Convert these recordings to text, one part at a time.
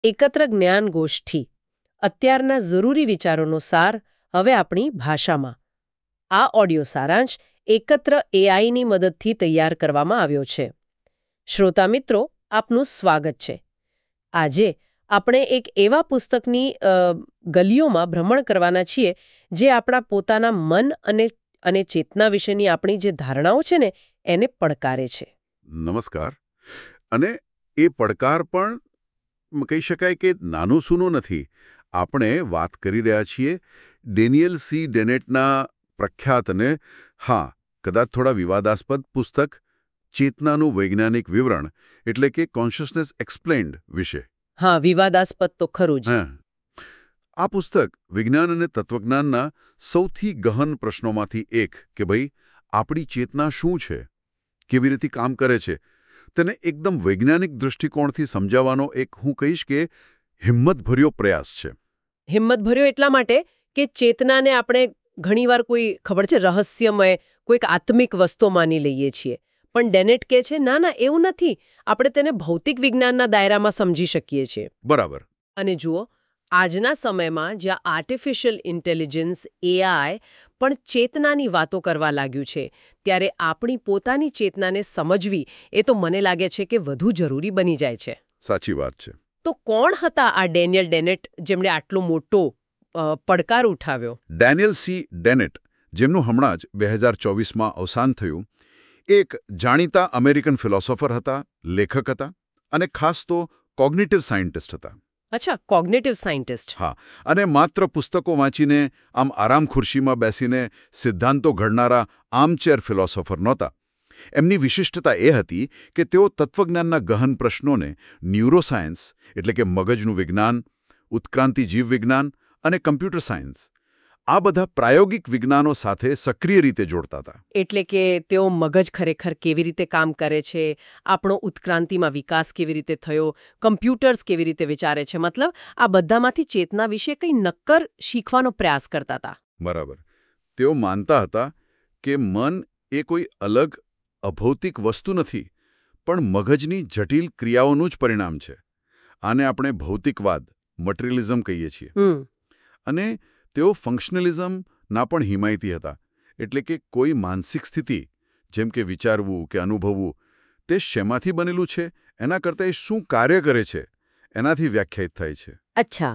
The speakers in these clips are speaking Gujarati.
એકત્ર જ્ઞાન ગોષ્ઠી અત્યારના જરૂરી વિચારોનો સાર હવે આપણી ભાષામાં. આ ઓડિયો સારાંશ એકત્ર એઆઈની મદદથી તૈયાર કરવામાં આવ્યો છે. શ્રોતા મિત્રો, આપનું સ્વાગત છે. આજે આપણે એક એવા પુસ્તકની ગલીઓમાં ભ્રમણ કરવાના છીએ જે આપણા પોતાના મન અને ચેતના વિશેની આપણી જે ધારણાઓ છે ને એને પડકારે છે. નમસ્કાર. અને એ પડકાર પણ કહી શકાય કે નાનું સૂનું નથી. આપણે વાત કરી રહ્યા છીએ ડેનિયલ સી ડેનેટના પ્રખ્યાત અને કદાચ થોડા વિવાદાસ્પદ પુસ્તક ચેતનાનું વૈજ્ઞાનિક વિવરણ એટલે કે કોન્શિયસનેસ એક્સપ્લેન્ડ વિશે. હા, વિવાદાસ્પદ તો ખરું જ. આ પુસ્તક વિજ્ઞાન અને તત્વજ્ઞાનના સૌથી ગહન પ્રશ્નોમાંથી એક કે ભાઈ આપણી ચેતના શું છે, કેવી રીતે કામ કરે છે, તેને એકદમ વૈજ્ઞાનિક દૃષ્ટિકોણથી સમજાવવાનો એક હું કહીશ કે હિંમતભર્યો પ્રયાસ છે. હિંમતભર્યો એટલા માટે કે ચેતનાને આપણે ઘણીવાર કોઈ ખબર છે રહસ્યમય કોઈક આત્મિક વસ્તુ માની લઈએ છીએ, પણ ડેનેટ કહે છે ના એવું નથી, આપણે તેને ભૌતિક વિજ્ઞાનના દાયરામાં સમજી શકીએ છીએ. બરાબર. અને જુઓ, આજના સમયમાં જ્યાં આર્ટિફિશિયલ ઇન્ટેલિજન્સ એઆઈ પણ ચેતનાની વાતો કરવા લાગ્યું છે, ત્યારે આપણી પોતાની ચેતનાને સમજવી એ તો મને લાગે છે કે વધુ જરૂરી બની જાય છે. સાચી વાત છે. તો કોણ હતા આ ડેનિયલ ડેનેટ જેમણે આટલો મોટો પડકાર ઉઠાવ્યો? ડેનિયલ સી ડેનેટ, જેમનું હમણાં જ 2024માં અવસાન થયું, એક જાણીતા અમેરિકન ફિલોસોફર હતા, લેખક હતા અને ખાસ તો કોગ્નિટિવ સાયન્ટિસ્ટ હતા. અચ્છા, કોગ્નિટિવ સાયન્ટિસ્ટ. હા, અને માત્ર પુસ્તકો વાંચીને આમ આરામ ખુરશીમાં બેસીને સિદ્ધાંતો ઘડનારા આર્મચેર ફિલોસોફર નહોતા. એમની વિશિષ્ટતા એ હતી કે તેઓ તત્વજ્ઞાનના ગહન પ્રશ્નોને ન્યુરોસાયન્સ એટલે કે મગજનું વિજ્ઞાન, ઉત્ક્રાંતિ જીવવિજ્ઞાન અને કમ્પ્યુટર સાયન્સ આ બધા પ્રાયોગિક વિજ્ઞાનો સાથે સક્રિય રીતે જોડતા હતા. એટલે કે તેઓ મગજ ખરેખર કેવી રીતે કામ કરે છે, આપણો ઉત્ક્રાંતિમાં વિકાસ કેવી રીતે થયો, કમ્પ્યુટર્સ કેવી રીતે વિચારે છે, મતલબ આ બધામાંથી ચેતના વિશે કંઈ નક્કર શીખવાનો પ્રયાસ કરતા હતા. બરાબર. તેઓ માનતા હતા કે મન એ કોઈ અલગ અભૌતિક વસ્તુ નથી, પણ મગજની જટિલ ક્રિયાઓનું જ પરિણામ છે. આને આપણે ભૌતિકવાદ, મટીરિયલિઝમ કહીએ છીએ. અને તેઓ ફંક્શનલિઝમના પણ હિમાયતી હતા. એટલે કે કોઈ માનસિક સ્થિતિ, જેમ કે વિચારવું કે અનુભવવું, તે શેમાંથી બનેલું છે એના કરતાં એ શું કાર્ય કરે છે એનાથી વ્યાખ્યાયિત થાય છે. અચ્છા,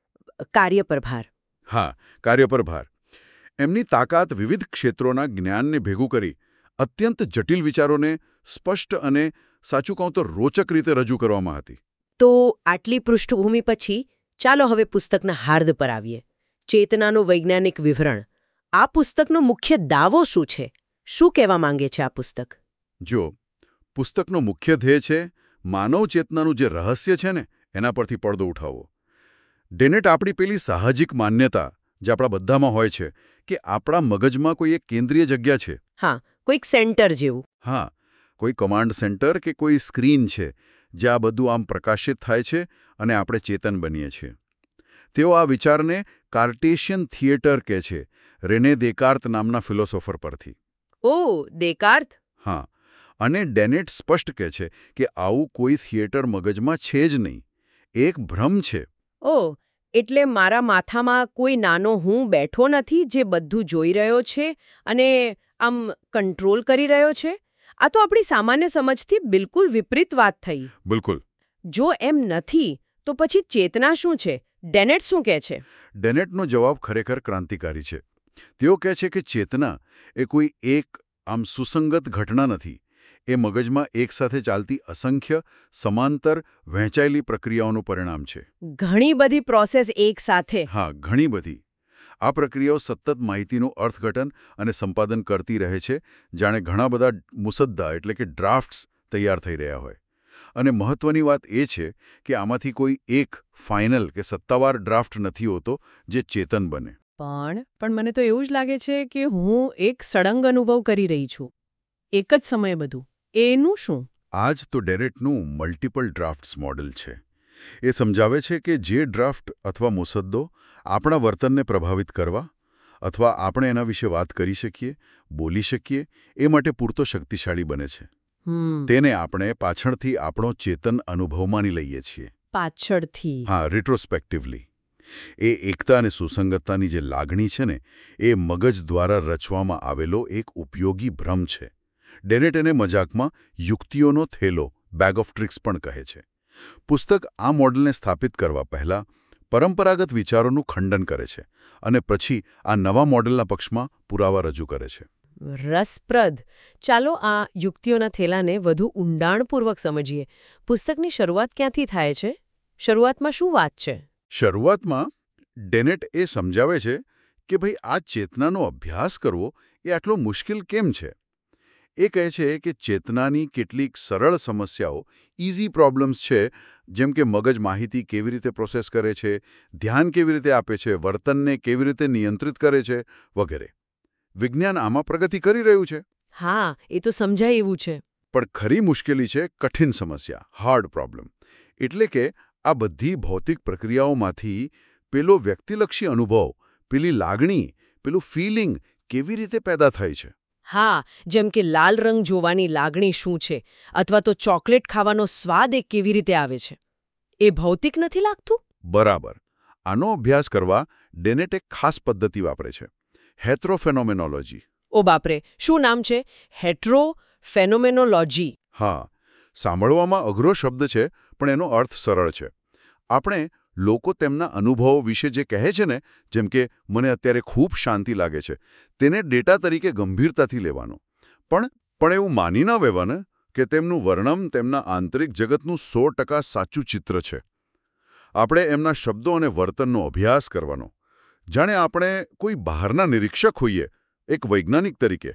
કાર્ય પર ભાર. હા, કાર્ય પર ભાર. એમની તાકાત વિવિધ ક્ષેત્રોના જ્ઞાનને ભેગું કરી અત્યંત જટિલ વિચારોને સ્પષ્ટ અને સાચું કહું તો રોચક રીતે રજૂ કરવામાં હતી. તો આટલી પૃષ્ઠભૂમિ પછી ચાલો હવે પુસ્તકના હાર્દ પર આવીએ. ચેતનાનું વૈજ્ઞાનિક વિવરણ. આ પુસ્તકનો મુખ્ય દાવો શું છે? શું કહેવા માંગે છે આ પુસ્તક? જો, પુસ્તકનો મુખ્ય ધ્યેય છે માનવ ચેતનાનું જે રહસ્ય છે ને એના પરથી પડદો ઉઠાવવો. ડેનેટ આપણી પેલી સાહજિક માન્યતા જે આપણા બધામાં હોય છે કે આપણા મગજમાં કોઈ એક કેન્દ્રીય જગ્યા છે. હા, કોઈક સેન્ટર જેવું. હા, કોઈ કમાન્ડ સેન્ટર કે કોઈ સ્ક્રીન છે જે આ બધું આમ પ્રકાશિત થાય છે અને આપણે ચેતન બનીએ છીએ. તેઓ આ વિચારને કાર્ટેશિયન થિયેટર કહે છે, રેને દેકાર્ત નામના ફિલોસોફર પરથી. ઓહ, દેકાર્ત. હા, અને ડેનેટ સ્પષ્ટ કહે છે કે આવું કોઈ થિયેટર મગજમાં છે જ નહીં, એક ભ્રમ છે. ઓહ, એટલે મારા માથામાં કોઈ નાનો હું બેઠો નથી જે બધું જોઈ રહ્યો છે અને આમ કંટ્રોલ કરી રહ્યો છે. આ તો આપણી સામાન્ય સમજથી બિલકુલ વિપરીત વાત થઈ. બિલકુલ. જો એમ નથી તો પછી ચેતના શું છે? ડેનેટ શું કહે છે? ડેનેટનો જવાબ ખરેખર ક્રાંતિકારી છે. તેઓ કહે છે કે ચેતના એ કોઈ એક આમ સુસંગત ઘટના નથી. એ મગજમાં એકસાથે ચાલતી અસંખ્ય સમાંતર વહેંચાયેલી પ્રક્રિયાઓનું પરિણામ છે. ઘણી બધી પ્રોસેસ એક સાથે. હા, ઘણી બધી. આ પ્રક્રિયાઓ સતત માહિતીનું અર્થઘટન અને સંપાદન કરતી રહે છે, જાણે ઘણા બધા મુસદ્દા એટલે કે ડ્રાફ્ટ્સ તૈયાર થઈ રહ્યા હોય. અને મહત્વની વાત એ છે કે આમાંથી કોઈ એક ફાઇનલ કે સત્તાવાર ડ્રાફ્ટ નથી હોતો જે ચેતન બને. પણ મને તો એવું જ લાગે છે કે હું એક સળંગ અનુભવ કરી રહી છું, એક જ સમયે બધું. એનું શું? આ જ તો ડેનેટનું મલ્ટિપલ ડ્રાફ્ટ્સ મોડેલ છે. એ સમજાવે છે કે જે ડ્રાફ્ટ અથવા મુસદ્દો આપણા વર્તનને પ્રભાવિત કરવા અથવા આપણે એના વિશે વાત કરી શકીએ, બોલી શકીએ, એ માટે પૂરતો શક્તિશાળી બને છે. તેને આપણે પાછળથી આપણો ચેતન અનુભવ માની લઈએ છીએ. પાછળથી. હા, રિટ્રોસ્પેક્ટિવલી. એ એકતા અને સુસંગતતાની જે લાગણી છે ને, એ મગજ દ્વારા રચવામાં આવેલો એક ઉપયોગી ભ્રમ છે. ડેનેટ એને મજાકમાં યુક્તિઓનો થેલો, બેગ ઓફ ટ્રિક્સ પણ કહે છે. પુસ્તક આ મોડલને સ્થાપિત કરવા પહેલાં પરંપરાગત વિચારોનું ખંડન કરે છે અને પછી આ નવા મોડલના પક્ષમાં પુરાવા રજૂ કરે છે. રસપ્રદ. ચાલો આ યુક્તિઓના થેલાને વધુ ઊંડાણપૂર્વક સમજીએ. પુસ્તકની શરૂઆત ક્યાંથી થાય છે? શરૂઆતમાં શું વાત છે? શરૂઆતમાં ડેનેટ એ સમજાવે છે કે ભાઈ આ ચેતનાનો અભ્યાસ કરવો એ આટલો મુશ્કેલ કેમ છે. એ કહે છે કે ચેતનાની કેટલીક સરળ સમસ્યાઓ, ઇઝી પ્રોબ્લેમ્સ છે, જેમ કે મગજ માહિતી કેવી રીતે પ્રોસેસ કરે છે, ધ્યાન કેવી રીતે આપે છે, વર્તનને કેવી રીતે નિયંત્રિત કરે છે, વગેરે. વિજ્ઞાન આમાં પ્રગતિ કરી રહ્યું છે. હા, એ તો સમજાય એવું છે. પણ ખરી મુશ્કેલી છે કઠિન સમસ્યા, હાર્ડ પ્રોબ્લેમ. એટલે કે આ બધી ભૌતિક પ્રક્રિયાઓમાંથી પેલો વ્યક્તિલક્ષી અનુભવ, પેલી લાગણી, પેલું ફિલિંગ કેવી રીતે પેદા થાય છે. હા, જેમ કે લાલ રંગ જોવાની લાગણી શું છે, અથવા તો ચોકલેટ ખાવાનો સ્વાદ એ કેવી રીતે આવે છે. એ ભૌતિક નથી લાગતું? બરાબર. આનો અભ્યાસ કરવા ડેનેટ એક ખાસ પદ્ધતિ વાપરે છે, હેટ્રોફેનોમેનોલોજી. ઓ બાપરે, શું નામ છે? હેટ્રોફેનોમેનોલોજી. હા, સાંભળવામાં અઘરો શબ્દ છે, પણ એનો અર્થ સરળ છે. આપણે લોકો તેમના અનુભવો વિશે જે કહે છે ને, જેમ કે મને અત્યારે ખૂબ શાંતિ લાગે છે, તેને ડેટા તરીકે ગંભીરતાથી લેવાનો. પણ એવું માની ન લેવાને કે તેમનું વર્ણન તેમના આંતરિક જગતનું 100% સાચું ચિત્ર છે. આપણે એમના શબ્દો અને વર્તનનો અભ્યાસ કરવાનો, જાણે આપણે કોઈ બહારના નિરીક્ષક હોઈએ, એક વૈજ્ઞાનિક તરીકે.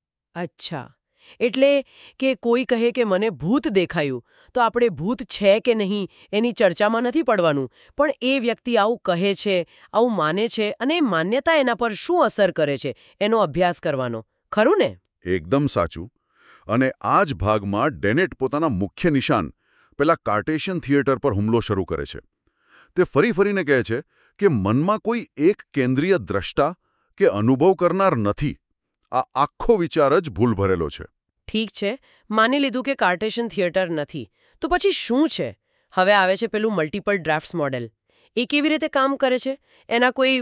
અચ્છા, એટલે કે કોઈ કહે કે મને ભૂત દેખાયું, તો આપણે ભૂત છે કે નહીં એની ચર્ચામાં નથી પડવાનું, પણ એ વ્યક્તિ આવું કહે છે, આવું માને છે, અને એ માન્યતા એના પર શું અસર કરે છે એનો અભ્યાસ કરવાનો. ખરું ને? એકદમ સાચું. અને આ જ ભાગમાં ડેનેટ પોતાના મુખ્ય નિશાન, પેલા કાર્ટેશિયન થિયેટર પર હુમલો શરૂ કરે છે. તે ફરી ફરીને કહે છે કે મનમાં કોઈ એક કેન્દ્રીય દ્રષ્ટા કે અનુભવ કરનાર નથી. આ આખો વિચાર જ ભૂલ ભરેલો છે. ઠીક છે, માની લીધું કે કાર્ટેશિયન થિયેટર નથી, તો પછી શું છે? હવે આવે છે પેલું મલ્ટિપલ ડ્રાફ્ટ્સ મોડેલ. એ કેવી રીતે કામ કરે છે? એના કોઈ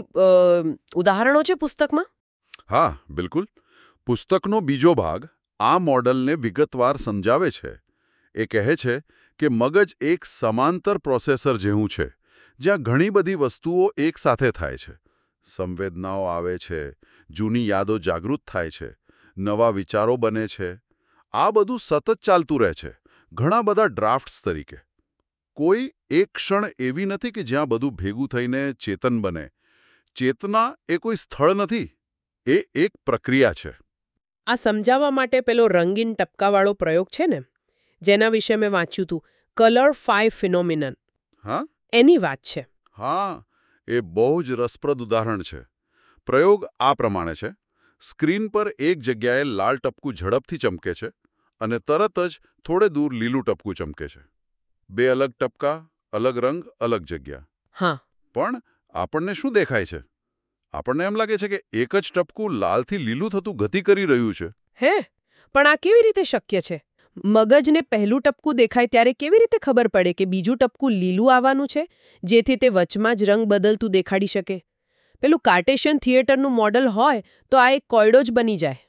ઉદાહરણો છે પુસ્તકમાં? હા, બિલકુલ. પુસ્તકનો બીજો ભાગ આ મોડલને વિગતવાર સમજાવે છે. એ કહે છે કે મગજ એક સમાંતર પ્રોસેસર જેવું છે, જ્યાં ઘણી બધી વસ્તુઓ એકસાથે થાય છે. સંવેદનાઓ આવે છે, જૂની યાદો જાગૃત થાય છે, નવા વિચારો બને છે. આ બધું સતત ચાલતું રહે છે, ઘણા બધા ડ્રાફ્ટ્સ તરીકે. કોઈ એક ક્ષણ એવી નથી કે જ્યાં બધું ભેગું થઈને ચેતન બને. ચેતના એ કોઈ સ્થળ નથી, એ એક પ્રક્રિયા છે. આ સમજાવવા માટે પેલો રંગીન ટપકાવાળો પ્રયોગ છે ને, જેના વિશે મેં વાંચ્યું હતું, કલર 5 ફિનોમિનન. હા, એની વાત છે. હા, એ બહુ જ રસપ્રદ ઉદાહરણ છે. પ્રયોગ આ પ્રમાણે છે. સ્ક્રીન પર એક જગ્યાએ લાલ ટપકું ઝડપથી ચમકે છે અને તરત જ થોડે દૂર લીલું ટપકું ચમકે છે. બે અલગ ટપકા, અલગ રંગ, અલગ જગ્યા. હા. પણ આપણને શું દેખાય છે? આપણને એમ લાગે છે કે એક જ ટપકું લાલથી લીલું થતું ગતિ કરી રહ્યું છે. હે? પણ આ કેવી રીતે શક્ય છે? મગજને પહેલું ટપકું દેખાય ત્યારે કેવી રીતે ખબર પડે કે બીજું ટપકું લીલું આવવાનું છે, જેથી તે વચમાં જ રંગ બદલતું દેખાડી શકે? પેલું કાર્ટેશિયન થિયેટરનું મોડલ હોય તો આ એક કોયડો જ બની જાય.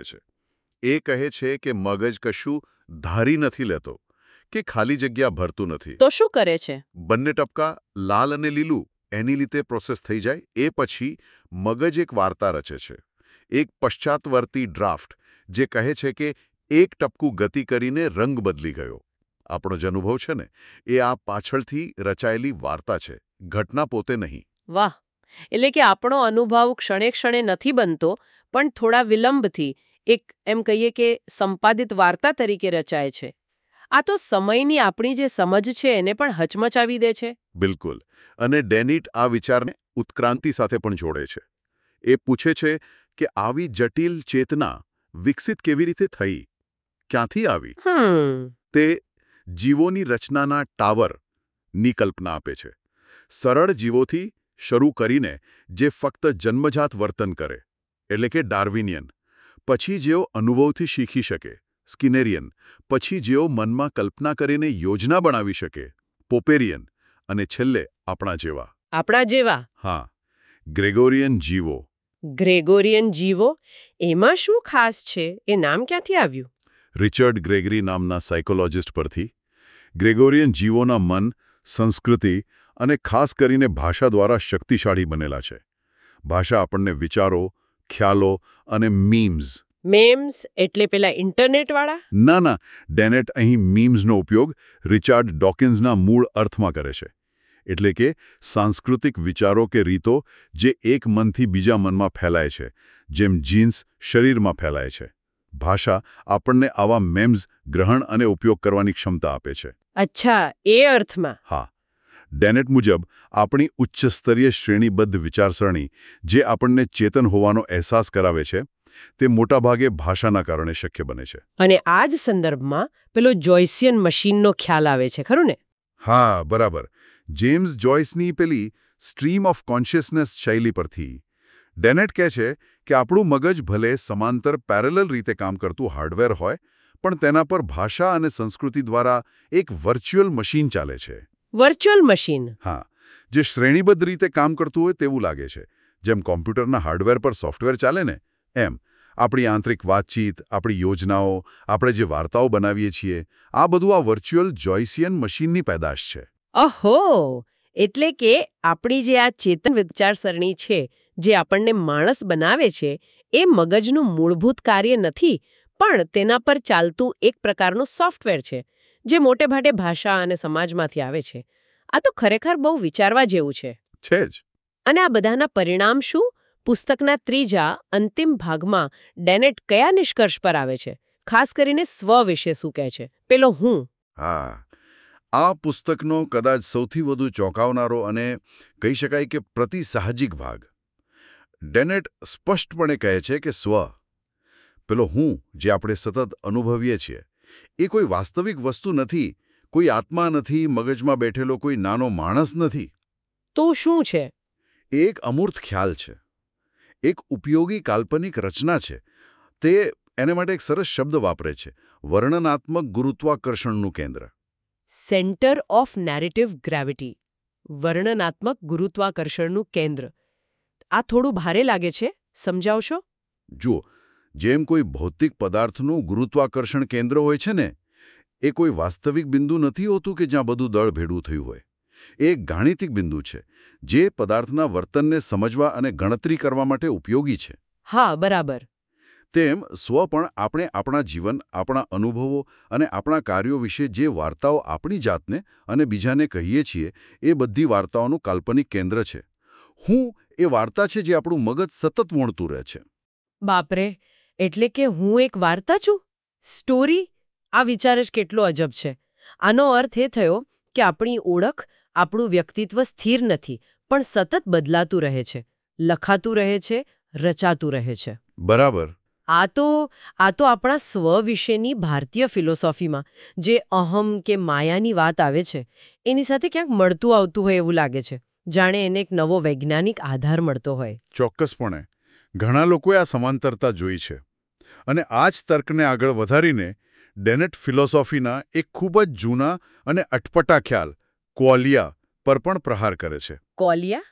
એ કહે છે કે મગજ કશું ધારી નથી લેતો કે ખાલી જગ્યા ભરતું નથી. તો શું કરે છે? બંને ટપકા લાલ અને લીલું એની રીતે પ્રોસેસ થઈ જાય એ પછી મગજ એક વાર્તા રચે છે, એક પશ્ચાતવર્તી ડ્રાફ્ટ, જે કહે છે કે એક ટપકું ગતિ કરીને રંગ બદલી ગયો. આપણો જે અનુભવ છે ને, એ આ પાછળથી રચાયેલી વાર્તા છે, ઘટના પોતે નહીં. વાહ! એટલે કે આપણો અનુભવ ક્ષણે ક્ષણે નથી બનતો, પણ થોડા વિલંબથી એક એમ કહીએ કે સંપાદિત વાર્તા તરીકે રચાય છે. આ તો સમયની આપણી જે સમજ છે એને પણ હચમચાવી દે છે. બિલકુલ. અને ડેનિટ આ વિચારને ઉત્ક્રાંતિ સાથે પણ જોડે છે. એ પૂછે છે કે આવી જટિલ ચેતના વિકસિત કેવી રીતે થઈ? ક્યાંથી આવી? તે જીવોની રચનાના ટાવરની કલ્પના આપે છે. સરળ જીવોથી શરૂ કરીને જે ફક્ત જન્મજાત વર્તન કરે, એટલે કે ડાર્વિનિયન, પછી જેઓ અનુભવથી શીખી શકે, સ્કિનેરિયન, પછી જેઓ મનમાં કલ્પના કરીને યોજના બનાવી શકે, પોપેરિયન, અને છેલ્લે આપણા જેવા. આપણા જેવા હા, ગ્રેગોરિયન જીવો. ગ્રેગોરિયન જીવો એમાં શું ખાસ છે? એ નામ ક્યાંથી આવ્યું? રિચર્ડ ગ્રેગરી નામના સાયકોલોજિસ્ટ પરથી. ગ્રેગોરિયન જીવોના મન, સંસ્કૃતિ અને ખાસ કરીને ભાષા દ્વારા શક્તિશાળી બનેલા છે. ભાષા આપણને વિચારો, ખ્યાલો અને મીમ્સ. મેમ્સ એટલે પેલા ઇન્ટરનેટવાળા? ના, ડેનેટ અહીં મીમ્સનો ઉપયોગ રિચાર્ડ ડોકિન્સના મૂળ અર્થમાં કરે છે. એટલે કે સાંસ્કૃતિક વિચારો કે રીતો જે એક મનથી બીજા મનમાં ફેલાય છે, જેમ જીન્સ શરીરમાં ફેલાય છે. ભાષા આપણને આવા મેમ્સ ગ્રહણ અને ઉપયોગ કરવાની ક્ષમતા આપે છે. અચ્છા, એ અર્થમાં. હા, ડેનેટ મુજબ આપણી ઉચ્ચસ્તરીય શ્રેણીબદ્ધ વિચારસરણી જે આપણને ચેતન હોવાનો અહેસાસ કરાવે છે, તે મોટાભાગે ભાષાના કારણે શક્ય બને છે. અને આ જ સંદર્ભમાં પેલો જોયસિયન મશીનનો ખ્યાલ આવે છે, ખરું ને? હા, બરાબર. જેમ્સ જોયસની પેલી સ્ટ્રીમ ઓફ કોન્શિયસનેસ શૈલી પરથી. ડેનેટ કહે છે કે આપણું મગજ ભલે સમાંતર પેરેલલ રીતે કામ કરતું હાર્ડવેર હોય, પણ તેના પર ભાષા અને સંસ્કૃતિ દ્વારા એક વર્ચ્યુઅલ મશીન ચાલે છે. Virtual machine? હા, જે શ્રેણીબદ્ધ રીતે કામ કરતું હોય તેવું લાગે છે. જેમ કોમ્પ્યુટરના હાર્ડવેર પર સોફ્ટવેર ચાલે ને, એમ આપણી આંતરિક વાતચીત, આપણી યોજનાઓ, આપણે જે વાર્તાઓ બનાવીએ છીએ, આ બધું આ વર્ચ્યુઅલ જોયસિયન મશીનની પેદાશ છે. ઓહો! એટલે કે આપણી જે આ ચેતન વિચારસરણી છે, જે આપણને માણસ બનાવે છે, એ મગજનું મૂળભૂત કાર્ય નથી, પણ તેના પર ચાલતું એક પ્રકારનું સોફ્ટવેર છે, જે મોટે ભાગે ભાષા અને સમાજમાંથી આવે છે. આ તો ખરેખર બહુ વિચારવા જેવું છે. છે જ. અને આ બધાના પરિણામ શું? પુસ્તકના ત્રીજા અંતિમ ભાગમાં ડેનેટ કયા નિષ્કર્ષ પર આવે છે? ખાસ કરીને સ્વ વિશે શું કહે છે? પેલો હું. હા, આ પુસ્તકનો કદાચ સૌથી વધુ ચોંકાવનારો અને કહી શકાય કે પ્રતિસાહજિક ભાગ. ડેનેટ સ્પષ્ટપણે કહે છે કે સ્વ, પેલો હું જે આપણે સતત અનુભવીએ છીએ, એ કોઈ વાસ્તવિક વસ્તુ નથી, કોઈ આત્મા નથી, મગજમાં બેઠેલો કોઈ નાનો માણસ નથી. તો શું છે? એ એક અમૂર્ત ખ્યાલ છે, એક ઉપયોગી કાલ્પનિક રચના છે. તે એને માટે એક સરસ શબ્દ વાપરે છે, વર્ણનાત્મક ગુરુત્વાકર્ષણનું કેન્દ્ર. Centre of narrative gravity. વર્ણનાત્મક ગુરુત્વાકર્ષણનું કેન્દ્ર. આ થોડું ભારે લાગે છે, સમજાવશો? જુઓ, જેમ કોઈ ભૌતિક પદાર્થનું ગુરુત્વાકર્ષણ કેન્દ્ર હોય છે ને, એ કોઈ વાસ્તવિક બિંદુ નથી હોતું કે જ્યાં બધું દળ ભેડું થયું હોય. એ એક ગાણિતિક બિંદુ છે, જે પદાર્થના વર્તનને સમજવા અને ગણતરી કરવા માટે ઉપયોગી છે. હા, બરાબર. તેમ સ્વ પણ આપણે આપણા જીવન, આપણા અનુભવો અને આપણા કાર્યો વિશે જે વાર્તાઓ આપણી જાતને અને બીજાને કહીએ છીએ, એ બધી વાર્તાઓનું કાલ્પનિક કેન્દ્ર છે. હું એ વાર્તા છે જે આપણું મગજ સતત વણતું રહે છે. બાપરે, એટલે કે હું એક વાર્તા છું? સ્ટોરી? આ વિચાર જ કેટલો અજબ છે. આનો અર્થ એ થયો કે આપણી ઓળખ, આપણું વ્યક્તિત્વ સ્થિર નથી, પણ સતત બદલાતું રહે છે, લખાતું રહે છે, રચાતું રહે છે. બરાબર. આ તો આપણા સ્વ વિશેની ભારતીય ફિલોસોફીમાં જે અહમ કે માયાની વાત આવે છે, એની સાથે ક્યાંક મળતું આવતું હોય એવું લાગે છે. જાણે એને એક નવો વૈજ્ઞાનિક આધાર મળતો હોય. ચોક્કસપણે. ઘણા લોકોએ આ સમાંતરતા જોઈ છે. અને આ જ તર્કને આગળ વધારીને ડેનેટ ફિલોસોફીના એક ખૂબ જ જૂના અને અટપટા ખ્યાલ, ક્વોલિયા, પર પણ પ્રહાર કરે છે. કોલિયા?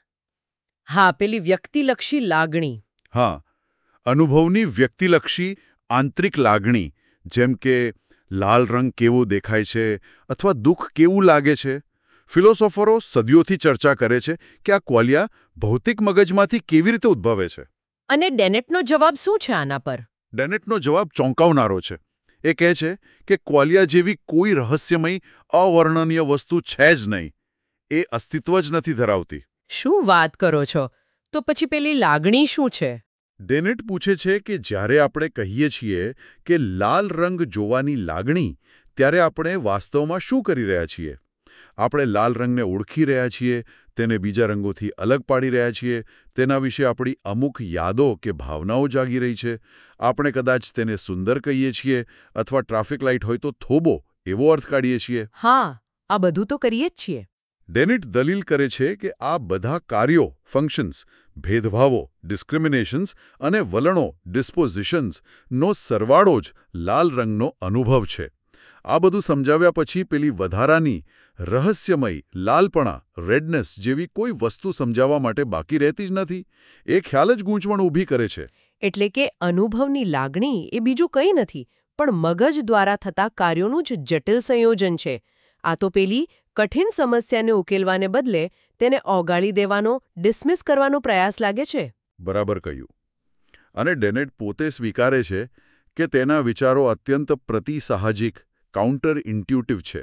હા, પેલી વ્યક્તિલક્ષી લાગણી. હા, અનુભવની વ્યક્તિલક્ષી આંતરિક લાગણી, જેમ કે લાલ રંગ કેવો દેખાય છે અથવા દુઃખ કેવું લાગે છે. ફિલોસોફરો સદીઓથી ચર્ચા કરે છે કે આ ક્વોલિયા ભૌતિક મગજમાંથી કેવી રીતે ઉદ્ભવે છે. અને ડેનેટનો જવાબ શું છે આના પર? ડેનેટનો જવાબ ચોંકાવનારો છે. એ કહે છે કે ક્વોલિયા જેવી કોઈ રહસ્યમય, અવર્ણનીય વસ્તુ છે જ નહીં. એ અસ્તિત્વ જ નથી ધરાવતી. શું વાત કરો છો? તો પછી પેલી લાગણી શું છે? ડેનેટ પૂછે છે કે જ્યારે આપણે કહીએ છીએ કે લાલ રંગ જોવાની લાગણી, ત્યારે આપણે વાસ્તવમાં શું કરી રહ્યા છીએ? આપણે લાલ રંગને ઓળખી રહ્યા છીએ, તેને બીજા રંગોથી અલગ પાડી રહ્યા છીએ, તેના વિશે આપણી અમુક યાદો કે ભાવનાઓ જાગી રહી છે. આપણે કદાચ તેને સુંદર કહીએ છીએ અથવા ટ્રાફિક લાઇટ હોય તો થોબો એવો અર્થ કાઢીએ છીએ. હા, આ બધું તો કરીએ જ છીએ. ડેનેટ દલીલ કરે છે કે આ બધા કાર્યો, ફંક્શન્સ, ભેદભાવો, ડિસ્ક્રિમિનેશન્સ અને વલણો, ડિસ્પોઝિશન્સ નો સરવાળો જ લાલ રંગનો અનુભવ છે. આ બધું સમજાવ્યા પછી પેલી વધારાની રહસ્યમય લાલપણા રેડનેસ જેવી કોઈ વસ્તુ સમજાવવા માટે બાકી રહેતી જ નથી. એ ખ્યાલ જ ગૂંચવણ ઊભી કરે છે. એટલે કે અનુભવની લાગણી એ બીજું કંઈ નથી પણ મગજ દ્વારા થતા કાર્યોનું જ જટિલ સંયોજન છે. આ તો પેલી કઠિન સમસ્યાને ઉકેલવાને બદલે તેને ઓગાળી દેવાનો ડિસમિસ કરવાનો પ્રયાસ લાગે છે. બરાબર કહ્યું. અને ડેનેટ પોતે સ્વીકારે છે કે તેના વિચારો અત્યંત પ્રતિસાહજિક કાઉન્ટર ઇન્ટ્યુટિવ છે.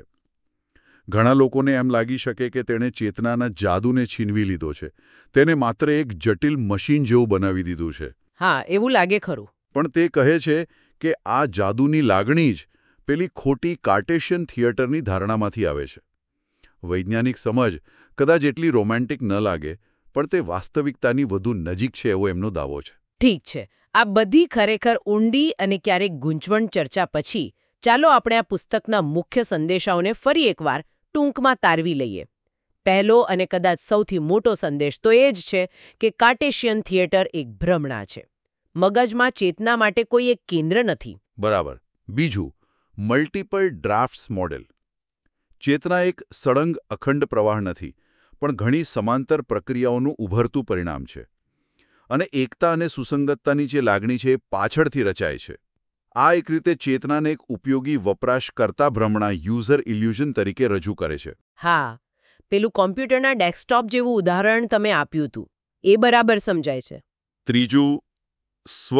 ઘણા લોકોને એમ લાગી શકે કે તેણે ચેતનાના જાદુને છીનવી લીધો છે. તેને માત્ર એક જટિલ મશીન જેવું બનાવી દીધું છે. હા, એવું લાગે ખરું. પણ તે કહે છે કે આ જાદુની લાગણી જ પેલી ખોટી કાર્ટેશિયન થિયેટરની ધારણામાંથી આવે છે. વૈજ્ઞાનિક સમજ કદાચ એટલી રોમેન્ટિક ન લાગે પણ તે વાસ્તવિકતાની વધુ નજીક છે એવો એમનો દાવો છે. ઠીક છે. આ બધી ખરેખર ઊંડી અને ક્યારેક ગૂંચવણ ચર્ચા પછી ચાલો આપણે આ પુસ્તકના મુખ્ય સંદેશાઓને ફરી એકવાર ટૂંકમાં તારવી લઈએ. પહેલો અને કદાચ સૌથી મોટો સંદેશ તો એ જ છે કે કાર્ટેશિયન થિયેટર એક ભ્રમણા છે. મગજમાં ચેતના માટે કોઈ એક કેન્દ્ર નથી. બરાબર. બીજું, મલ્ટિપલ ડ્રાફ્ટ્સ મોડેલ. ચેતના એક સળંગ અખંડ પ્રવાહ નથી, પણ ઘણી સમાંતર પ્રક્રિયાઓનું ઉભરતું પરિણામ છે. અને એકતા અને સુસંગતતાની જે લાગણી છે એ પાછળથી રચાય છે. આ એક રીતે ચેતનાને એક ઉપયોગી વપરાશકર્તા ભ્રમણા યુઝર ઇલ્યુઝન તરીકે રજૂ કરે છે. હા, પેલું કોમ્પ્યુટરના ડેસ્કટોપ જેવું ઉદાહરણ તમે આપ્યું હતું એ બરાબર સમજાય છે. ત્રીજું, સ્વ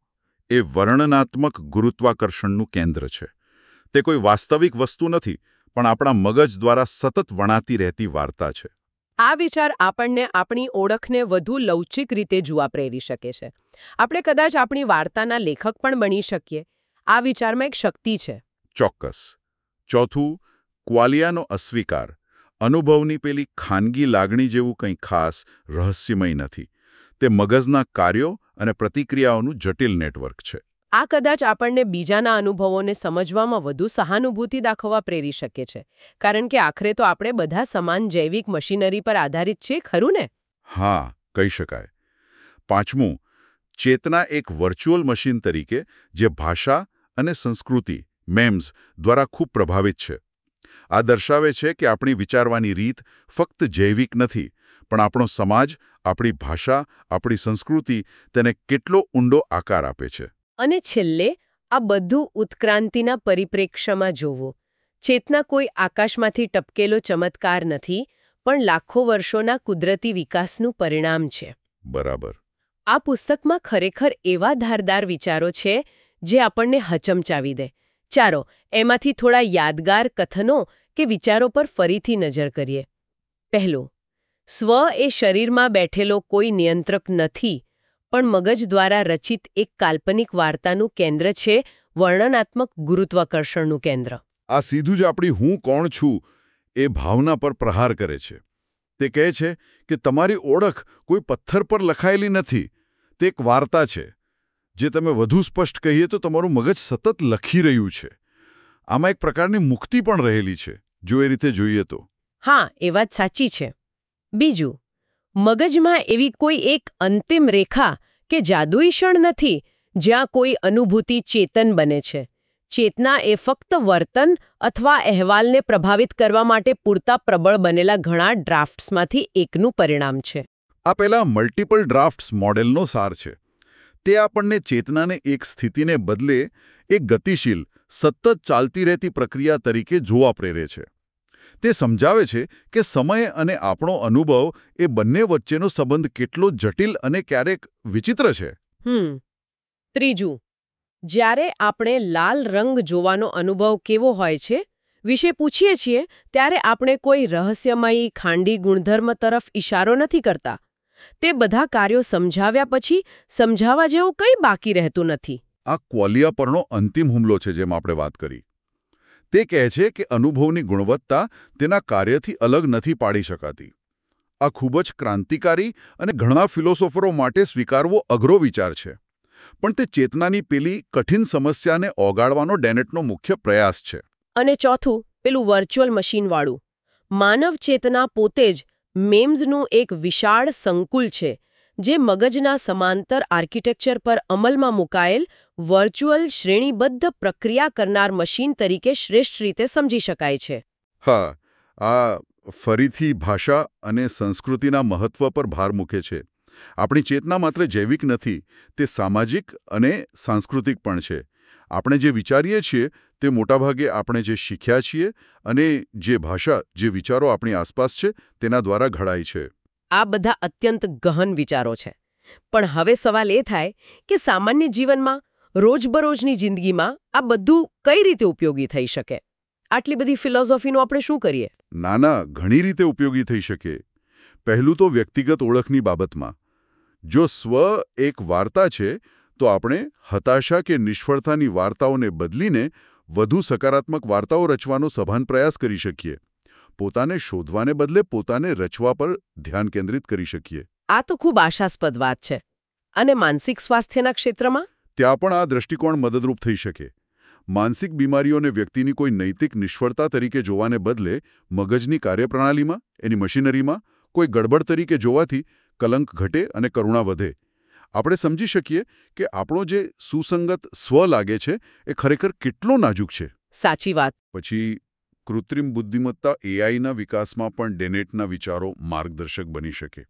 એ વર્ણનાત્મક ગુરુત્વાકર્ષણનું કેન્દ્ર છે. તે કોઈ વાસ્તવિક વસ્તુ નથી, પણ આપણા મગજ દ્વારા સતત વણાતી રહેતી વાર્તા છે. આ વિચાર આપણને આપણી ઓળખને વધુ લવચિક રીતે જોવા પ્રેરી શકે છે. આપણે કદાચ આપણી વાર્તાના લેખક પણ બની શકીએ. આ વિચારમાં એક શક્તિ છે. ચોક્કસ. ચોથું, ક્વાલિયાનો અસ્વીકાર. અનુભવની પેલી ખાનગી લાગણી જેવું કંઈ ખાસ રહસ્યમય નથી. તે મગજના કાર્યો અને પ્રતિક્રિયાઓનું જટિલ નેટવર્ક છે. આ કદાચ આપણને બીજાના અનુભવોને સમજવામાં વધુ સહાનુભૂતિ દાખવવા પ્રેરી શકે છે. કારણ કે આખરે તો આપણે બધા સમાન જૈવિક મશીનરી પર આધારિત છીએ, ખરું ને? હા, કહી શકાય. પાંચમું, ચેતના એક વર્ચ્યુઅલ મશીન તરીકે જે ભાષા અને સંસ્કૃતિ મેમ્સ દ્વારા ખૂબ પ્રભાવિત છે. આ દર્શાવે છે કે આપણી વિચારવાની રીત ફક્ત જૈવિક નથી, પણ આપણો સમાજ, આપણી ભાષા, આપણી સંસ્કૃતિ તેને કેટલો ઊંડો આકાર આપે છે. અને છેલ્લે આ બધું ઉત્ક્રાંતિના પરિપ્રેક્ષ્યમાં જોવો. ચેતના કોઈ આકાશમાંથી ટપકેલો ચમત્કાર નથી, પણ લાખો વર્ષોના કુદરતી વિકાસનું પરિણામ છે. બરાબર. આ પુસ્તકમાં ખરેખર એવા ધારદાર વિચારો છે જે આપણને હચમચાવી દે. ચાલો એમાંથી થોડા યાદગાર કથનો કે વિચારો પર ફરીથી નજર કરીએ. પહેલું, સ્વ એ શરીરમાં બેઠેલો કોઈ નિયંત્રક નથી, પણ મગજ દ્વારા રચિત એક કાલ્પનિક વાર્તાનું કેન્દ્ર છે, વર્ણનાત્મક ગુરુત્વાકર્ષણનું કેન્દ્ર. આ સીધું જ આપણી હું કોણ છું એ ભાવના પર પ્રહાર કરે છે. તે કહે છે કે તમારી ઓળખ કોઈ પથ્થર પર લખાયેલી નથી. તે એક વાર્તા છે જે તમે વધુ સ્પષ્ટ કહીએ તો તમારું મગજ સતત લખી રહ્યું છે. આમાં એક પ્રકારની મુક્તિ પણ રહેલી છે, જો એ રીતે જોઈએ તો. હા, એ વાત સાચી છે. બીજું, મગજમાં એવી કોઈ એક અંતિમ રેખા કે જાદુઈ ક્ષણ નથી જ્યાં કોઈ અનુભૂતિ ચેતન બને છે. ચેતના એ ફક્ત વર્તન અથવા અહેવાલને પ્રભાવિત કરવા માટે પૂરતા પ્રબળ બનેલા ઘણા ડ્રાફ્ટ્સમાંથી એકનું પરિણામ છે. આ પહેલા મલ્ટિપલ ડ્રાફ્ટ્સ મોડેલનો સાર છે. તે આપણને ચેતનાને એક સ્થિતિને બદલે એક ગતિશીલ, સતત ચાલતી રહેતી પ્રક્રિયા તરીકે જોવા પ્રેરે છે. તે સમજાવે છે કે સમય અને આપણો અનુભવ એ બંને વચ્ચેનો સંબંધ કેટલો જટિલ અને ક્યારેક વિચિત્ર છે. ત્રીજું, જ્યારે આપણે લાલ રંગ જોવાનો અનુભવ કેવો હોય છે વિશે પૂછીએ છીએ ત્યારે આપણે કોઈ રહસ્યમયી ખાંડી ગુણધર્મ તરફ ઇશારો નથી કરતા. તે બધા કાર્યો સમજાવ્યા પછી સમજાવવા જેવું કંઈ બાકી રહેતું નથી. આ ક્વાલિયા પરનો અંતિમ હુમલો છે, જેમ આપણે વાત કરી. તે કહે છે કે અનુભવની ગુણવત્તા તેના કાર્યથી અલગ નથી પાડી શકાતી. આ ખૂબ જ ક્રાંતિકારી અને ઘણા ફિલોસોફરો માટે સ્વીકારવો અઘરો વિચાર છે. પણ તે ચેતનાની પેલી કઠિન સમસ્યાને ઓગાળવાનો ડેનેટનો મુખ્ય પ્રયાસ છે. અને ચોથું, પેલું વર્ચ્યુઅલ મશીનવાળું. માનવ ચેતના પોતે જ મેમ્સનું એક વિશાળ સંકુલ છે, જે મગજના સમાંતર આર્કિટેક્ચર પર અમલમાં મુકાયેલ વર્ચ્યુઅલ શ્રેણીબદ્ધ પ્રક્રિયા કરનાર મશીન તરીકે શ્રેષ્ઠ રીતે સમજી શકાય છે. હા, આ ફરીથી ભાષા અને સંસ્કૃતિના મહત્વ પર ભાર મૂકે છે. આપણી ચેતના માત્ર જૈવિક નથી, તે સામાજિક અને સાંસ્કૃતિક પણ છે. આપણે જે વિચારીએ છીએ તે મોટાભાગે આપણે જે શીખ્યા છીએ અને જે ભાષા, જે વિચારો આપણી આસપાસ છે તેના દ્વારા ઘડાય છે. આ બધા અત્યંત ગહન વિચારો છે. પણ હવે સવાલ એ થાય કે સામાન્ય જીવનમાં, રોજબરોજની જિંદગીમાં આ બધું કઈ રીતે ઉપયોગી થઈ શકે? આટલી બધી ફિલોસોફીનું આપણે શું કરીએ? નાના, ઘણી રીતે ઉપયોગી થઈ શકે. પહેલું તો વ્યક્તિગત ઓળખની બાબતમાં. જો સ્વ એક વાર્તા છે, તો આપણે હતાશા કે નિષ્ફળતાની વાર્તાઓને બદલીને વધુ સકારાત્મક વાર્તાઓ રચવાનો સભાન પ્રયાસ કરી શકીએ. પોતાને શોધવાને બદલે પોતાને રચવા પર ધ્યાન કેન્દ્રિત કરી શકીએ. આ તો ખૂબ આશાસ્પદ વાત છે. અને માનસિક સ્વાસ્થ્યના ક્ષેત્રમાં? ત્યાં પણ આ દ્રષ્ટિકોણ મદદરૂપ થઈ શકે. માનસિક બીમારીઓને વ્યક્તિની કોઈ નૈતિક નિષ્ફળતા તરીકે જોવાને બદલે મગજની કાર્યપ્રણાલીમાં, એની મશીનરીમાં કોઈ ગડબડ તરીકે જોવાથી કલંક ઘટે અને કરુણા વધે. આપણે સમજી શકીએ કે આપણો જે સુસંગત સ્વ લાગે છે એ ખરેખર કેટલો નાજુક છે. સાચી વાત. પછી કૃત્રિમ બુદ્ધિમત્તા એઆઈના વિકાસમાં પણ ડેનેટના વિચારો માર્ગદર્શક બની શકે.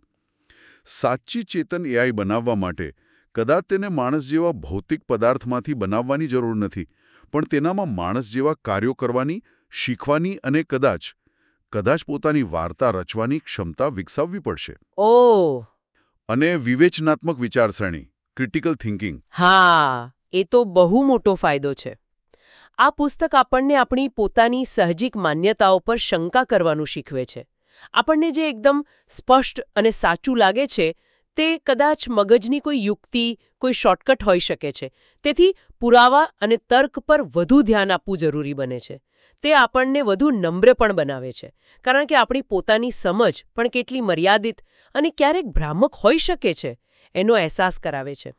સાચી ચેતન એઆઈ બનાવવા માટે કદાચ તેને માણસ જેવા ભૌતિક પદાર્થમાંથી બનાવવાની જરૂર નથી, પણ તેનામાં માણસ જેવા કાર્યો કરવાની, શીખવાની અને કદાચ પોતાની વાર્તા રચવાની ક્ષમતા વિકસાવવી પડશે. ઓહ! અને વિવેચનાત્મક વિચારસરણી, ક્રિટિકલ થિંકિંગ. હા, એ તો બહુ મોટો ફાયદો છે. આ પુસ્તક આપણને આપણી પોતાની સહજિક માન્યતાઓ પર શંકા કરવાનું શીખવે છે. આપણને જે એકદમ સ્પષ્ટ અને સાચું લાગે છે તે કદાચ મગજની કોઈ યુક્તિ, કોઈ શોર્ટકટ હોઈ શકે છે. તેથી પુરાવા અને તર્ક પર વધુ ધ્યાન આપવું જરૂરી બને છે. તે આપણને વધુ નમ્ર પણ બનાવે છે, કારણ કે આપણી પોતાની સમજ પણ કેટલી મર્યાદિત અને ક્યારેક ભ્રામક હોઈ શકે છે એનો અહેસાસ કરાવે છે.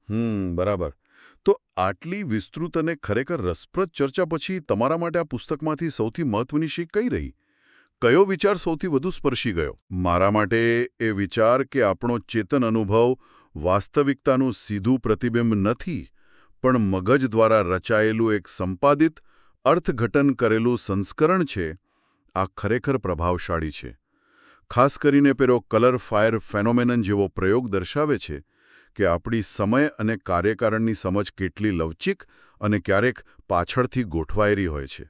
બરાબર. તો આટલી વિસ્તૃત અને ખરેખર રસપ્રદ ચર્ચા પછી તમારા માટે આ પુસ્તકમાંથી સૌથી મહત્વની શીખ કઈ રહી? કયો વિચાર સૌથી વધુ સ્પર્શી ગયો? મારા માટે એ વિચાર કે આપણો ચેતન અનુભવ વાસ્તવિકતાનું સીધું પ્રતિબિંબ નથી, પણ મગજ દ્વારા રચાયેલું એક સંપાદિત, અર્થઘટન કરેલું સંસ્કરણ છે, આ ખરેખર પ્રભાવશાળી છે. ખાસ કરીને પેલો કલર ફાયર ફેનોમેનન જેવો પ્રયોગ દર્શાવે છે કે આપણી સમય અને કાર્યકારણની સમજ કેટલી લવચીક અને ક્યારેક પાછળથી ગોઠવાયેલી હોય છે.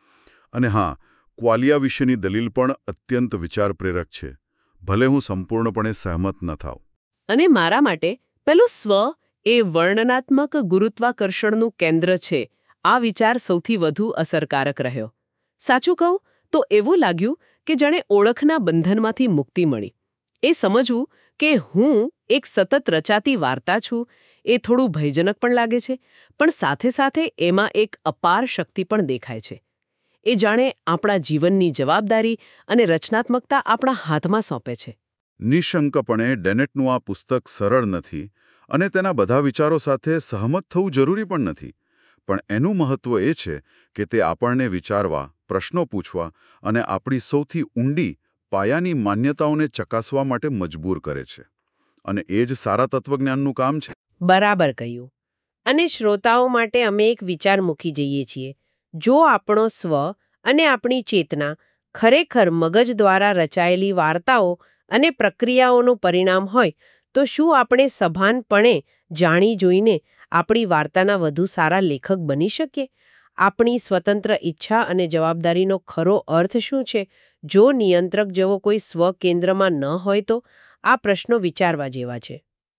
અને હા, ક્વાલિયા વિશેની દલીલ પણ અત્યંત વિચાર પ્રેરક છે, ભલે હું સંપૂર્ણપણે સહમત ન થાઉં. અને મારા માટે પેલું સ્વ એ વર્ણનાત્મક ગુરુત્વાકર્ષણનું કેન્દ્ર છે આ વિચાર સૌથી વધુ અસરકારક રહ્યો. સાચું કહું તો એવું લાગ્યું કે જાણે ઓળખના બંધનમાંથી મુક્તિ મળી. એ સમજવું કે હું એક સતત રચાતી વાર્તા છું એ થોડું ભયજનક પણ લાગે છે, પણ સાથે સાથે એમાં એક અપાર શક્તિ પણ દેખાય છે. એ જાણે આપણા જીવનની જવાબદારી અને રચનાત્મકતા આપણા હાથમાં સોંપે છે. નિઃશંકપણે ડેનેટનું આ પુસ્તક સરળ નથી અને તેના બધા વિચારો સાથે સહમત થવું જરૂરી પણ નથી, પણ એનું મહત્વ એ છે કે તે આપણને વિચારવા, પ્રશ્નો પૂછવા અને આપણી સૌથી ઊંડી, પાયાની માન્યતાઓને ચકાસવા માટે મજબૂર કરે છે. અને એ જ સારા તત્વજ્ઞાનનું કામ છે. બરાબર કહ્યું. અને શ્રોતાઓ માટે અમે એક વિચાર મૂકી જઈએ છીએ. જો આપણો સ્વ અને આપણી ચેતના ખરેખર મગજ દ્વારા રચાયેલી વાર્તાઓ અને પ્રક્રિયાઓનું પરિણામ હોય, તો શું આપણે સભાનપણે જાણી જોઈને આપણી વાર્તાના વધુ સારા લેખક બની શકીએ? આપણી સ્વતંત્ર ઈચ્છા અને જવાબદારીનો ખરો અર્થ શું છે? જો નિયંત્રક જેવો કોઈ સ્વ કેન્દ્રમાં ન હોય તો આ પ્રશ્નો વિચારવા જેવા છે.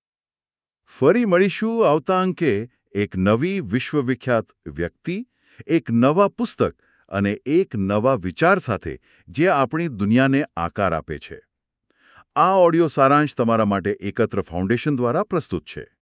ફરી મળીશું આવતા અંકે એક નવી વિશ્વવિખ્યાત વ્યક્તિ, એક નવા પુસ્તક અને એક નવા વિચાર સાથે જે આપણી દુનિયાને આકાર આપે છે. આ ઓડિયો સારાંશ તમારા માટે એકત્ર ફાઉન્ડેશન દ્વારા પ્રસ્તુત છે.